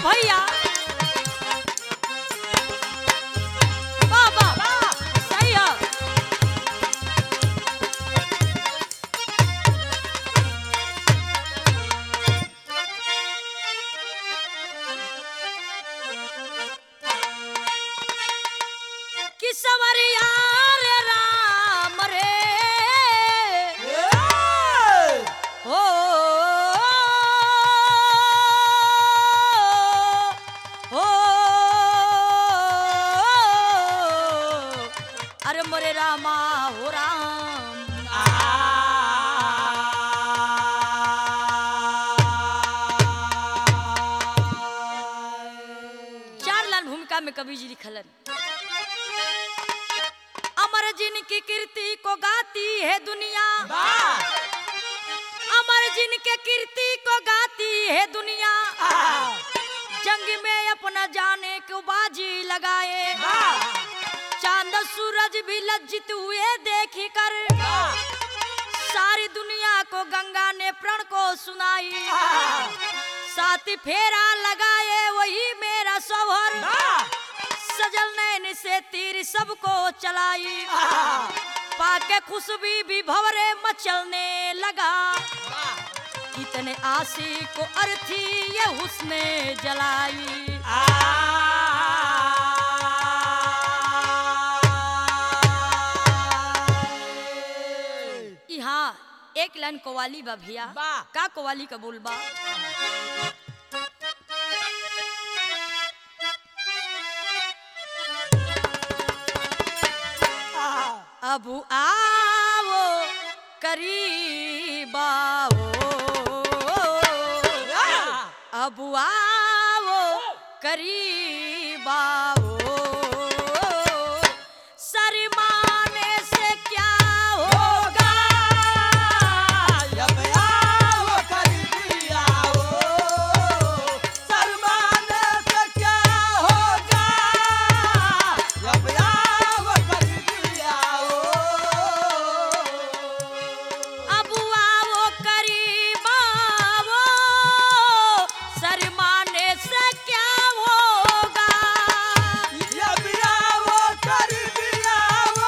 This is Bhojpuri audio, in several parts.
भैया बाबा सही है। कि सवरिया रे राम रे हो हो अरे मोरे रामा हो राम। चार लाइन भूमिका में कवि जी लिखलन। अमर जिनकी कीर्ति को गाती है दुनिया, अमर जिनके कीर्ति को गाती है दुनिया, जंग में अपना जाने को बाजी लगाए, चांद सूरज भी लज्जित हुए देखी कर, सारी दुनिया को गंगा ने प्रण को सुनाई, साथ फेरा लगाए वही मेरा सौहर, सजल नैन से तीर सबको चलाई, पाके खुशबू भी भंवरे मचलने लगा, इतने आशिक को अर्थी ये हुस्ने जलाई। यहाँ एक लाइन कव्वाली बा भैया, का कव्वाली का बोल बा। अब आओ करीब आओ, अब आओ करीब आओ, शर्माने से क्या होगा, अब आओ करीब आओ, शर्माने से क्या होगा, अब आओ करीब आओ, अब आओ करीब आओ, शर्माने से क्या होगा, अब आओ करीब आओ,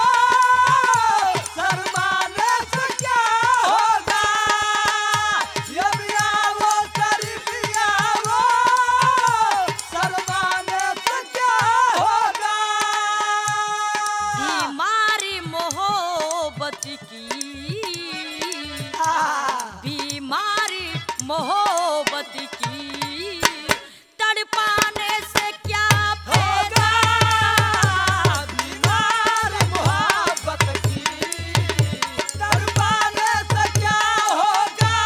शर्माने से क्या होगा, अब आओ करीब आओ, शर्माने से क्या होगा। बीमारी मोहब्बत की, बीमारी मोहब्बत की, तड़पाने से क्या होगा फायदा, बीमार मोहब्बत की, तड़पाने से क्या होगा,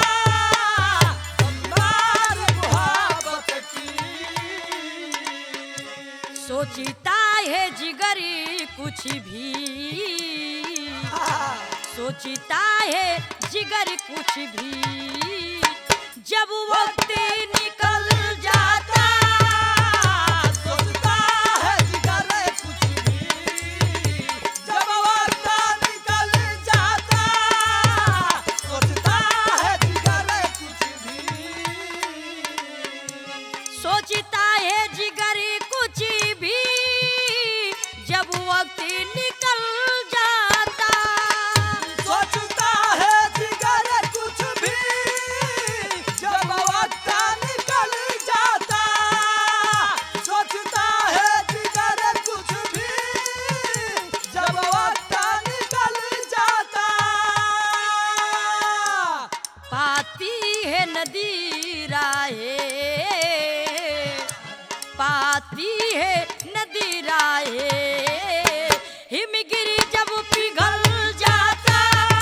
बीमार मोहब्बत की। सोचता है जिगरी कुछ भी, सोचता है जिगर कुछ भी, जब वक्त निकल जाता, सोचता है जिगर कुछ भी, जब वक्त निकल जाता, सोचता है जिगर कुछ भी, सोचता है जिगर कुछ भी, जब वक्त निकल जाता, सोचता है जिगर कुछ भी, जब वक्त निकल जाता, सोचता है जिगर कुछ भी, जब वक्त निकल जाता। पाती है नदी राहे, पाती है नदी राहे, हिमगिरी जब पिघल जाता,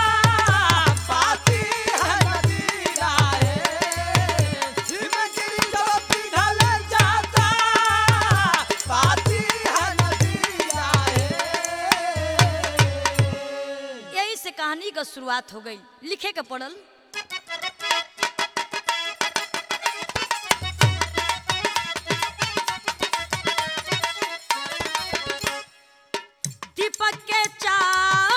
पाती है नदी राहे, हिमगिरी जब पिघल जाता, पाती है नदी राहे। यही से कहानी का शुरुआत हो गई, लिखे के पड़ल। दीपक के चाह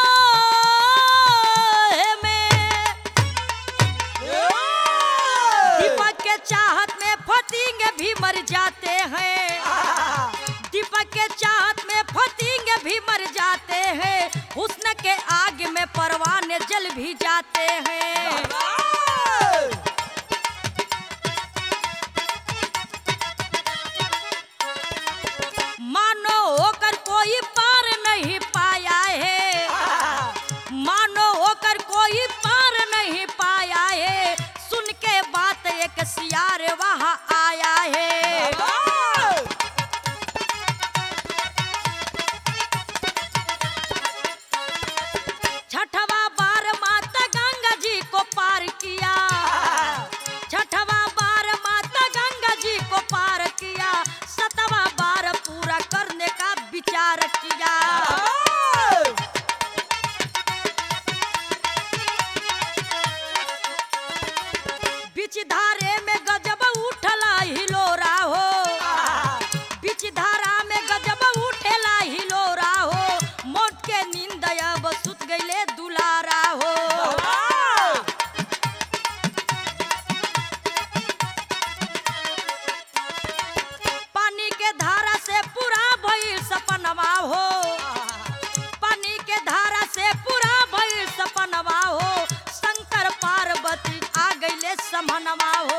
में, दीपक के चाहत में फतेंगे भीम मर जाते हैं, दीपक के चाहत में फतिंगे भी मर जाते हैं, हुस्न के आग में परवाने जल भी जाते हैं। मानो होकर कोई पार नहीं पाया है, मानो होकर कोई पार नहीं पाया है, सुन के बात एक सियार वहाँ आया है। छठवा बार माता गंगा जी को पार किया, छठवा बार माता गंगा जी को पार किया, सतवा बार पूरा करने का विचार किया। बीच धारे में गजब उठला हिलोरा हो, बीच धारा में गजब उठेला हिलोरा हो, मोट के नींद अब सुत गईले दुलारा हो। पानी के धारा से पूरा भइल सपनवा हो, पानी के धारा से पूरा भइल सपनवा हो, शंकर पार्वती आ गईले समनवा हो।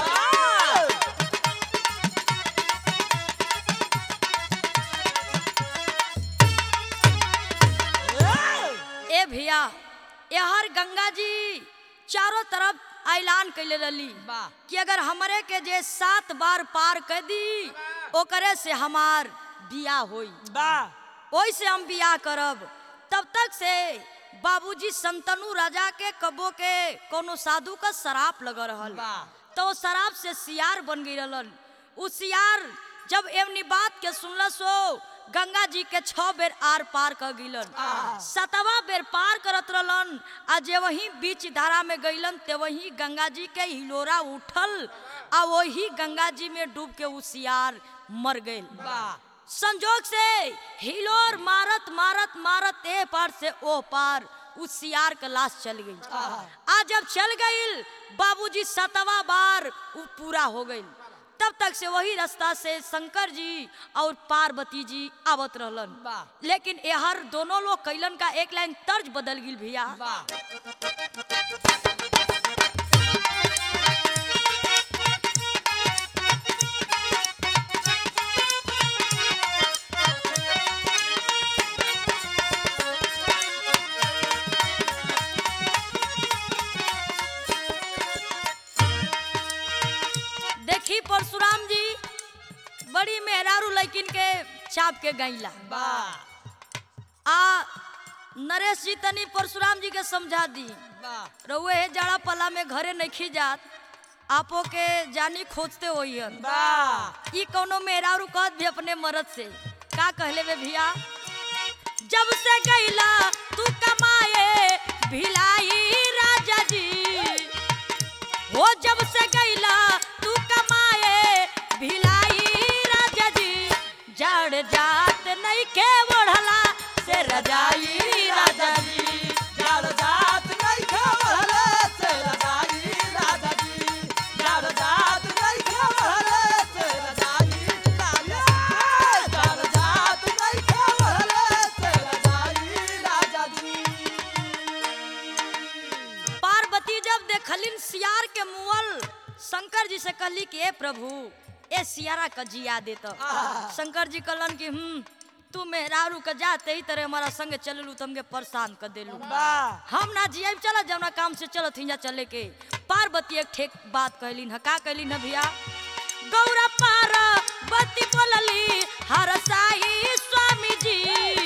ए भैया यहर गंगा जी चारों तरफ ऐलान कैले रही कि अगर हमरे के जे 7 बार पार कर दी ओकरे से हमार बियाह होई, ओई से हम बियाह करब। तब तक से बाबूजी संतनु राजा के कबो के कोनो साधु का शराब लग रहल, तो शराब से सियार बन गई रहलन। उ सियार जब एवनी बात के सुनलस हो गंगा जी के 6 बेर आर पार कर गईलन, 7वां बेर पार करत रहलन। आ जे वही बीच धारा में गईलन ते वही गंगा जी के हिलोरा उठल आ वही गंगा जी में डूब के उ सियार मर गईल। संजोग से हिलोर मारत मारत मारत ए पार से ओ पार उस सियार का लाश चल गई। आज जब चल गई बाबूजी 7वां बार वो पूरा हो गई। तब तक से वही रास्ता से शंकर जी और पार्वती जी आवत रहलन, लेकिन हर दोनों लोग कैलन का एक लाइन तर्ज बदल गई भैया। देखी परशुराम जी बड़ी मेहरारू लड़किन के चाप के गईला। आ नरेश जी तनी परशुराम जी के समझा दी, रउए है जाड़ा पला में घरे नहीं जात, आपो के जानी खोजते होई हन। ई कोनो मेहरारू कहत भी अपने मर्द से का कहले बे भैया, जब से गईला तू कमाए भिलाई राजा जी, हो जब से गईला तू कमाए भिलाई राजा जी, जड़ जात नहीं के ओढ़ला से रजाई राजा जी, जड़ जात नहीं के ओढ़ला से रजाई राजा जी, जड़ जात नहीं के ओढ़ला से रजाई राजा जी, जड़ जात नहीं के ओढ़ला से रजाई राजा जी। पार्वती जब देखलिन सियार के मुअल, शंकर जी से कहली कि ए प्रभु ए सियारा का जिया दे। तो शंकर जी कहलन कि तू मेहरारू का जाते ही तरह हमारा संग चललू तुमके परेशान कर देलू, हम ना जिया चल जवना काम से चलत हिंजा चले के। पार्वती एक ठेक बात कहलिन है, का कहलिन है भैया, गौरा पार्वती बोलली हरसाई स्वामी जी,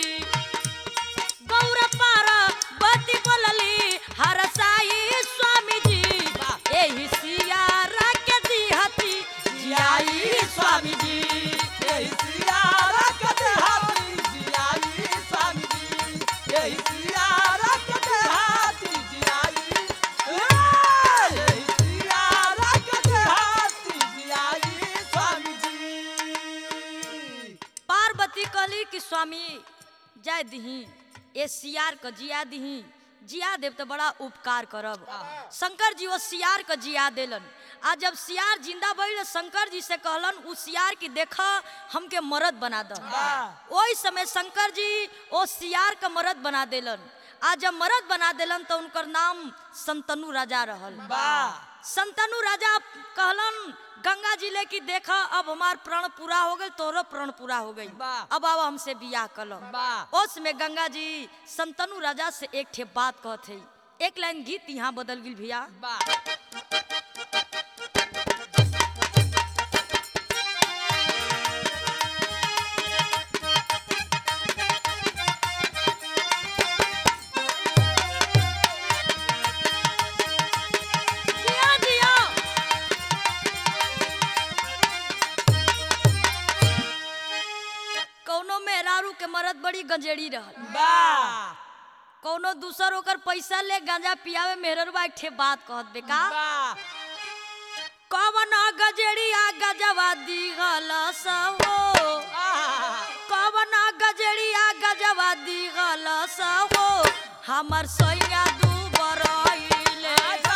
गौरा पार्वती बोलली हरसाई स्वामी जी, एही सियारा के दिहती जियाई स्वामी जी, यही सियारा के देहाती जियाई स्वामी जी, यही सियारा के देहाती जियाई, यही सियारा के देहाती जियाई स्वामी जी। पार्वती कहली कि स्वामी जाय दही ए सियार का जिया दही, जिया देव तो बड़ा उपकार करब। शंकर जी वो सियार को जिया देलन। आज जब सियार जिंदा भइल शंकर जी से कहलन उ सियार की देखा हमके मर्द बना द। ओई समय शंकर जी ओ सियार का मर्द बना देलन। आज जब मर्द बना देलन तो उनकर नाम संतनु राजा रहल। संतनु राजा कहलन गंगा जी ले की देखा अब हमार प्रण पूरा हो गई, तोरो प्रण पूरा हो गई, अब आवा हमसे बियाह कलो। उस में गंगा जी संतनु राजा से एक ठे बात कहत है। एक लाइन गीत यहाँ बदल गई भैया। के मरद बड़ी गंजेड़ी रहल। कोनो दूसर ओकर पैसा ले गांजा पियावे मेहररुआ एक ठे बात कहत बेका। कवन गजेड़िया गजवा दिगल सहो, कवन गजेड़िया गजवा दिगल सहो, हमर सैया दुबरइले।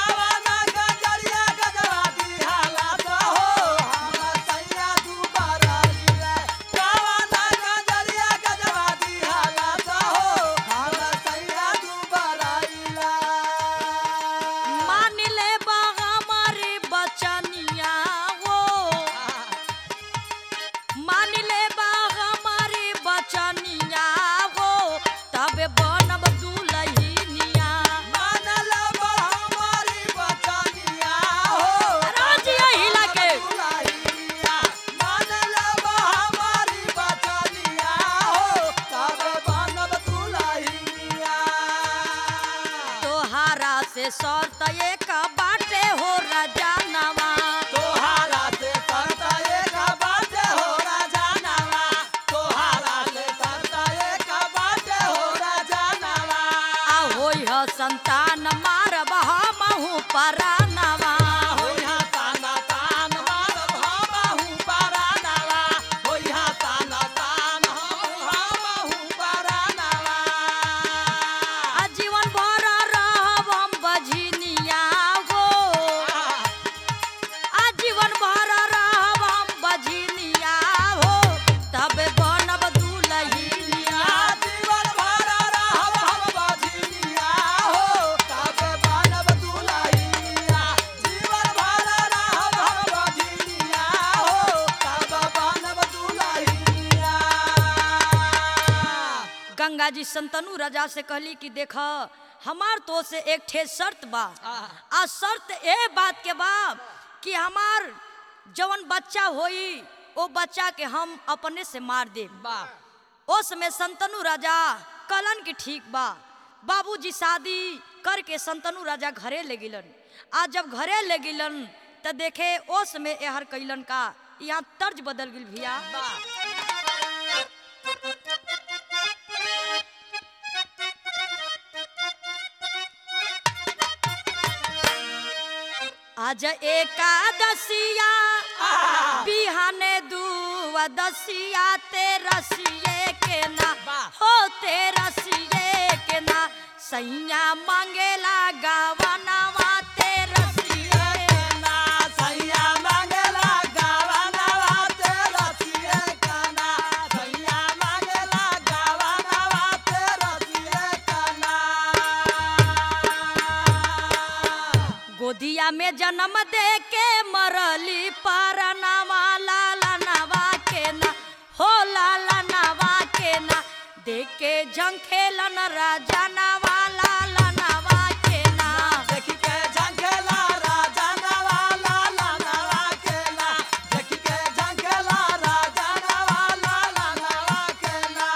शर्त एक बाटे हो राजानवा, तोहारा से शर्त एक बाटे हो राजानवा, तोहारा से शर्त एक बाटे हो राजानवा। आ होई ह संतान मारब हमहु परानवा, होई ह संतान मारब हमहु परानवा, होई ह संतान हमहु परानवा। आ जीवन भर बझिनिया हो, आजीवन भर रहब हम बझिनिया हो, तब बनब दुलहिनिया। जीवन भर रहब हम बझिनिया हो, तब बनब दुलहिनिया। जीवन भर रहब हम बझिनिया हो, तब बनब दुलहिनिया। गंगा जी संतनु राजा से कहली कि देख हमार तो से एक ठे शर्त बा। आ शर्त ए बात के बा कि हमार जवन बच्चा होई ओ बच्चा के हम अपने से मार दे। उस में संतनु राजा कहलन कि ठीक बा। बाबूजी शादी करके संतनु राजा घरे ले गिलन। आज जब घरे ले गिलन तो देखे उस में एहर कैलन का यहाँ तर्ज बदल गिल भैया। आज एकादशिया बिहाने दुआदशिया तेरसिए के ना हो, तेरसिए के ना सैया मांगेला गावनवा, तेरसिए के ना सैया मांगेला गावनवा, तेरसिए के ना सैया मांगेला गावनवा, तेरसिए के ना। गोदिया में जन्म दे के मरली परनवा, लालनवा के ना हो, लालनवा के ना देख के झंखेलन राजनवा, लालनवा के ना। देख के झंखेला राजनवा, लालनवा के ना देख के झंखेला राजनवा, लालनवा के ना।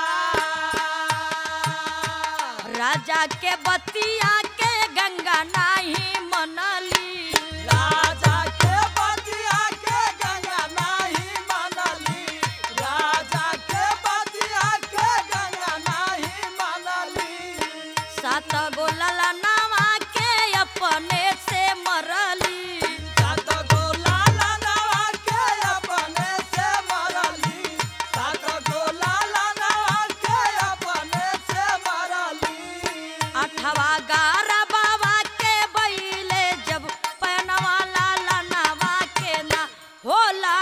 राजा के बतिया के गंगा नाही मनली, राजा के बतिया के गंगा नाही मनली, राजा के बतिया के गंगा नाही मनली। सात गो ललनवा के अपने से मरली, सात गो लालनवा के अपने से मरली, सात गो लालनवा के अपने से मरली। अठवा गा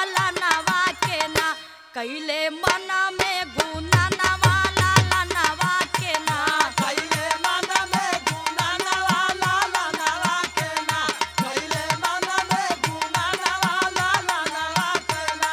लाला नवा के ना कैले मना में गुना नवा लाला नवा के ना कैले मन में गुना नवा लाला नवा के ना कैले मन में गुना नवा लाला नवा के ना।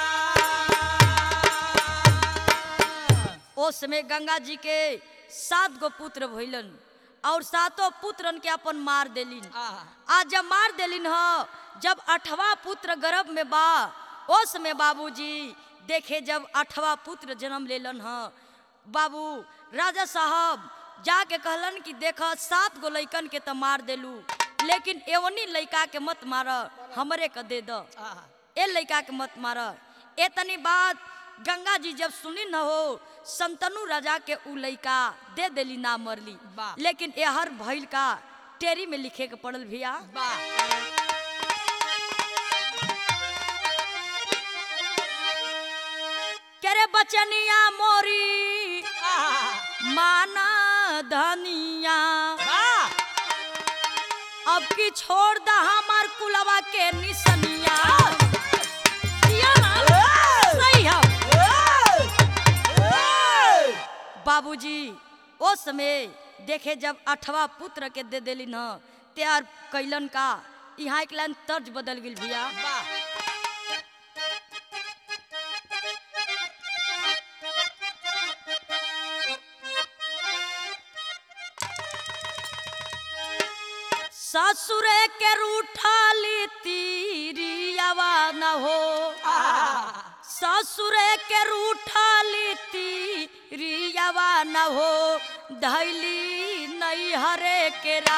उस समय गंगा जी के 7 गो पुत्र भइलन और 7 पुत्रन के अपन मार देलिन। आज जब मार देलिन ह जब 8वां पुत्र गर्भ में बा उस में बाबूजी देखे जब 8वां पुत्र जन्म लेलन ह बाबू राजा साहब जाके कहलन कि देख 7 गो लइकन के तो मार देलू लेकिन एवनी लइका के मत मार हमरे के दे द ए लइका के मत मार। एतनी बात गंगा जी जब सुनी न हो संतनु राजा के उ लइका दे देली ना मरली लेकिन एहर भइल का टेरी में लिखे के पड़ल भैया। करे बचनिया मोरी माना धनिया अब की छोड़ दा हमार कुलवा के निसनिया। सही है बाबूजी उस समय देखे जब 8वां पुत्र के दे देली न तैयार कैलन का यहाँ एक लाइन तर्ज बदल गई भैया। ससुरे के रूठाली तीरियावा न हो ससुरे के रूठाली तीरियावा न हो धैली नहीं हरे के रा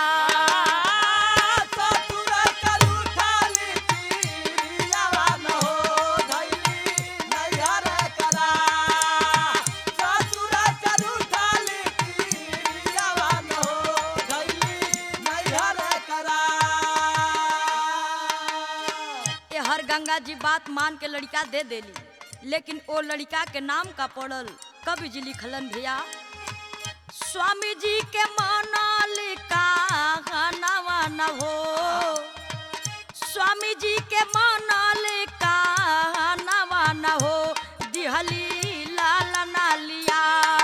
गंगा जी बात मान के लड़का दे देली लेकिन वो लड़का के नाम का पड़ल कवि जी लिखलन भैया। स्वामी जी के मनालिका नवा न हो स्वामी जी के मनालिका नवा न हो दिहली लाला ना लिया।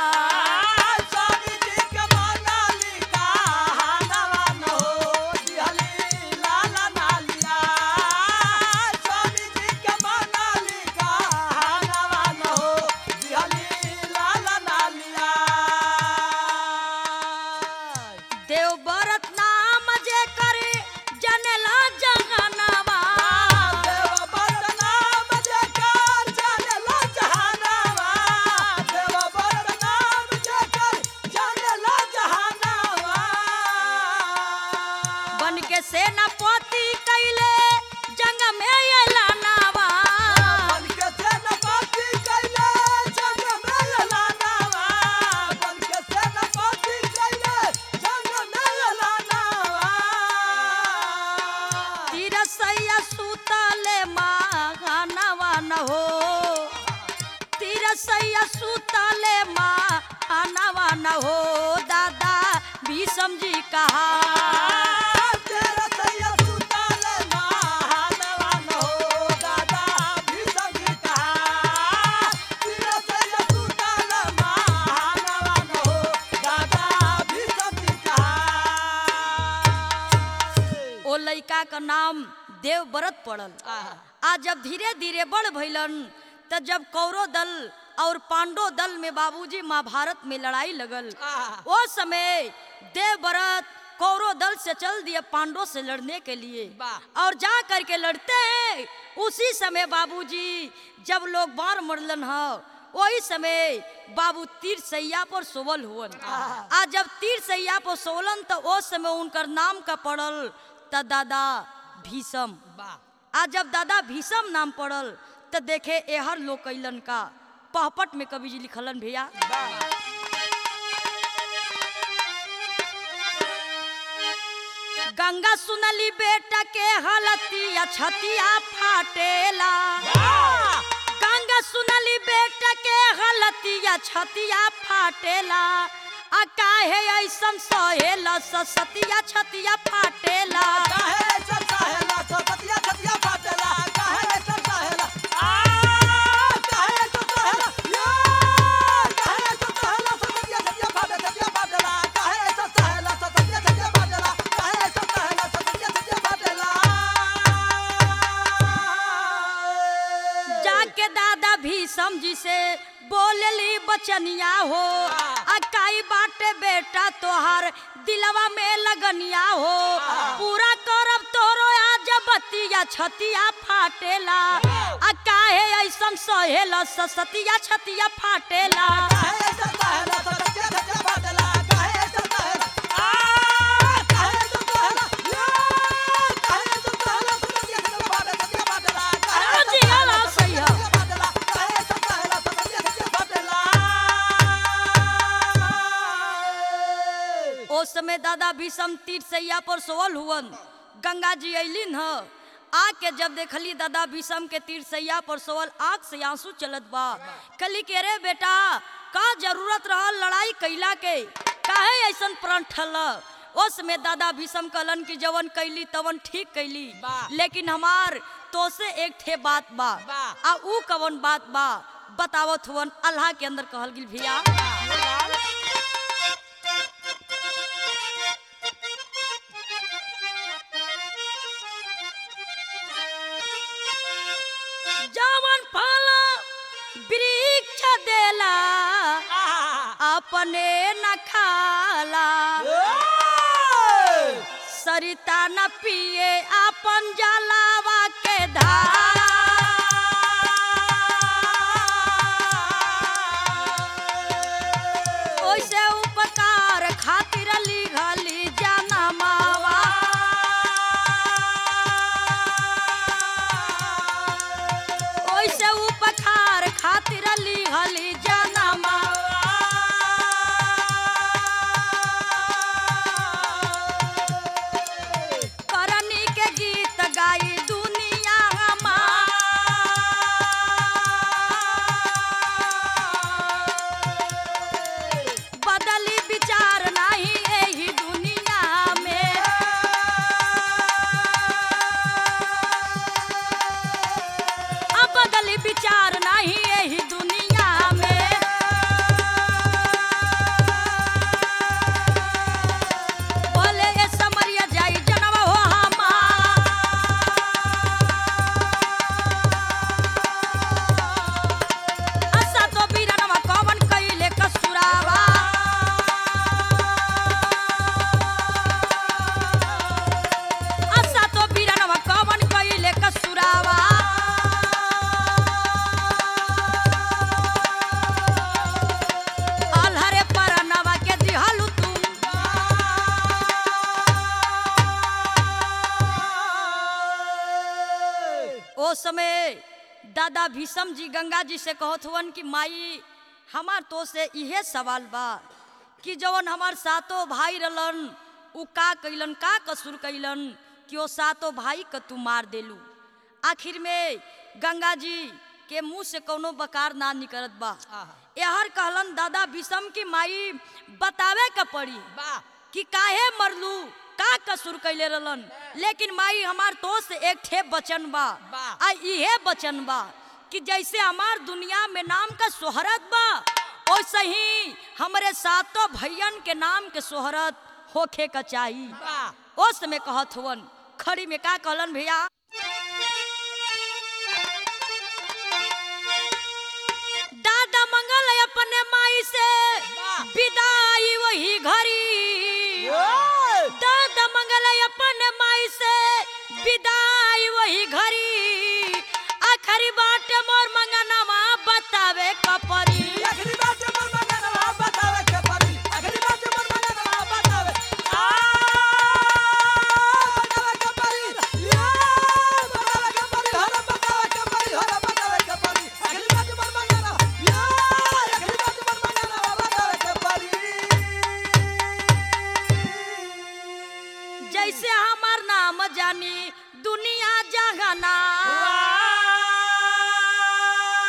सेनापति कैले जंग में एलानावा बन के सेनापति कैले जंग में एलानावा बन के सेनापति कैले जंग में एलानावा। तिरसैया सुतले महानवा न हो तिरसैया सुतले महानवा न हो दादा भीषम जी कहा लइका का नाम देवव्रत पड़ल। आज जब धीरे धीरे बढ़ भइलन त जब कौरव दल और पांडव दल में बाबूजी महाभारत में लड़ाई लगल वो समय देवव्रत कौरव दल से चल दिए पांडव से लड़ने के लिए और जा करके लड़ते हैं। उसी समय बाबूजी जब लोग बार मरलन है वही समय बाबू तीर सैया पर सोवल हुवन। आज जब तीर सैया पर सोवलन तो उस समय उनकर नाम का पड़ल त दादा भीषम। आज जब दादा भीषम नाम पड़ल तो देखे एहर लोग कैलन का पहपट में कवि जी लिखलन भैया। गंगा सुनली बेटा के हलतिया छतिया फाटेला गंगा सुनली बेटा के हलतिया छतिया फाटेला आ काहे ऐसन सहेला सतिया छतिया फाटेला काहे ऐसन सहेला सतिया छतिया फाटेला काहे ऐसन सहेला आके दादा भीषम जी से बोलली बचनिया हो अकाई बाटे बेटा तोहार दिलवा में लगनिया हो पूरा करब तोरो आज बतिया छतिया फाटेला आ काहे ऐसन सहेला सतिया छतिया फाटेला उस समय दादा भीषम तीरसैया पर सोवल हुवन गंगा जी अलिन ह आके जब देखली दादा भीषम के तीरसैया पर सोवल आँख से आंसू चलत बा कली के रे बेटा का जरूरत रहल लड़ाई कैला के काहे ऐसन प्रण ठल उस में दादा भीषम कहलन कि जवन कैली तवन ठीक कैली लेकिन हमार तो से एक ठे बात बा आ ऊ कवन बात बा बतावत हुवन अल्लाह के अंदर कहल गिल भैया जवन फल वृक्ष देला अपने न खाला सरिता न पिए अपन जलावा के धार ओइसे उपकार खातिर लिखली जनमावा ओइसे उपकार खातिर लिखली जनमावा करनी के गीत गाई दुनिया बदली विचार नहीं यही दुनिया में अब बदली विचार नहीं यही दुनिया में बोले ये समरिया जाई जनवा हो असा तो बीरनवा कवन कइले कसुरावा असा तो बीरनवा कवन कइले कसुरावा अलहरे परनवा के दिहलु तुम ओ समय दादा भीषम जी गंगा जी से कहत हुवन कि माई हमार तो से इहे सवाल बा कि जवन हमार सातों भाई रहलन उ का कैलन का कसूर कैलन कि ओ सातों भाई के तू मार देलू आखिर में गंगा जी के मुंह से कोनो बकार ना निकलत बा यहर कहलन दादा भीषम की माई बतावे के पड़ी कि काहे मरलू का कसूर कैले रहलन लेकिन माई हमार तो से एक ठे बचन बा आ इहे बचन बा कि जैसे हमार दुनिया में नाम का शोहरत बा वैसे ही हमारे सातों भैयन के नाम के शोहरत होखे का चाहिए उस समय कहत हुवन खड़ी में का कहलन भैया दादा मंगल अपने माई से विदाई वही घड़ी दादा मंगल अपने माई से विदाई वही घड़ी आखिरी बात मोर मंगनवा बतावे कपरी जैसे हमार नाम जानी दुनिया जहाना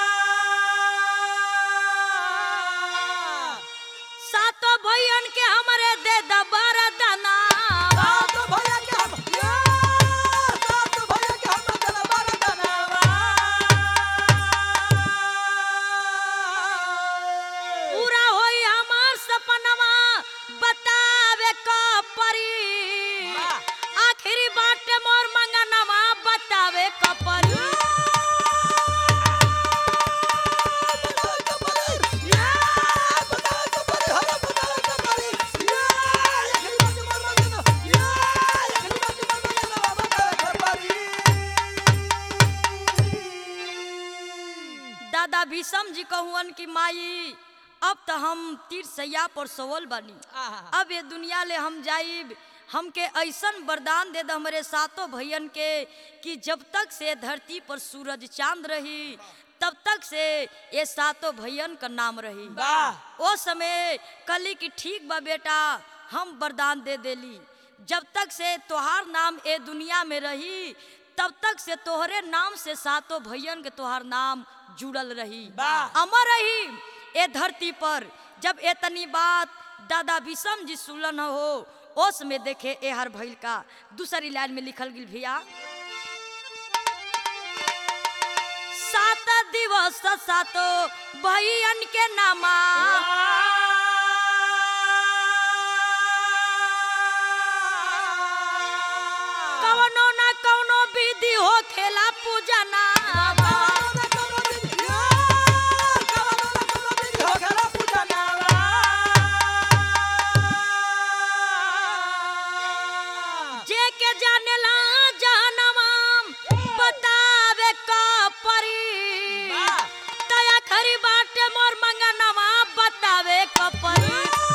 दादा भीषम जी कहुअन की माई अब तो हम तीरसैया पर सोवल बानी, अब ये दुनिया ले हम जाइब, हमके ऐसन वरदान दे दे हमारे सातों भैयन के कि जब तक से धरती पर सूरज चांद रही तब तक से ये सातों भैयन का नाम रही। ओ समय कली की ठीक बा बेटा, हम वरदान दे देली, जब तक से तोहार नाम ए दुनिया में रही तब तक से तोहरे नाम से सातों भैयन के तोहार नाम जुड़ल रही, अमर रही ए धरती पर। जब इतनी बात दादा भीषम जी सुलन हो, ओस में देखे ए हर भइल का दूसरी लाइन में लिखल गिल भैया, 7 दिवस सातों भैयन के नामा कवनो ना कवनो विधि हो खेला पूजना, जे के जानेला जहनमाम बतावे का परी, तया खरी बाटे मोर मंगनवा बतावे का परी।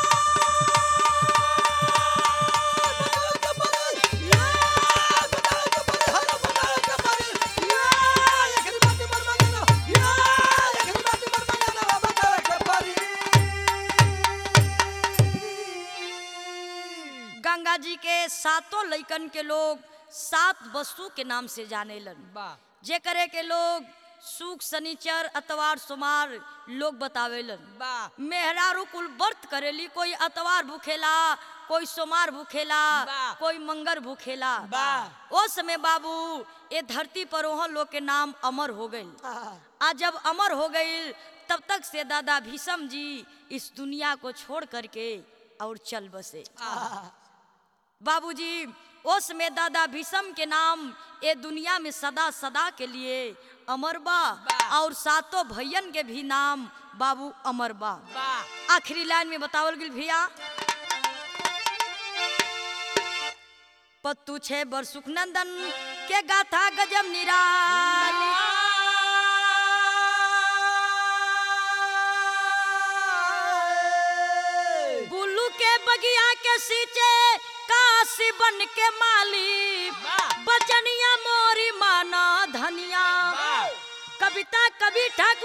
गंगा जी के सातों लइकन के लोग 7 वस्तु के नाम से जानेलन, जे करे के लोग सुख शनिचर अतवार सोमार लोग बतावेलन। मेहरारू कुल व्रत करेली, कोई अतवार भूखेला, कोई सोमार भूखेला, कोई मंगर भूखेला। ओ समय बाबू ये धरती पर वहाँ लोग के नाम अमर हो गई। आज जब अमर हो गई तब तक से दादा भीषम जी इस दुनिया को छोड़ करके और चल बसे। बाबूजी उस में दादा भीषम के नाम ये दुनिया में सदा सदा के लिए अमर बा, और सातों भैयन के भी नाम बाबू अमर बा। आखिरी लाइन में बतावल गिल भैया, पत्तू 6 बरसुख नंदन के गाथा गजब निराली, बुल्लू के बगिया के सींचे काशी बन के माली, बचनिया मोरी माना धनिया, कविता कविता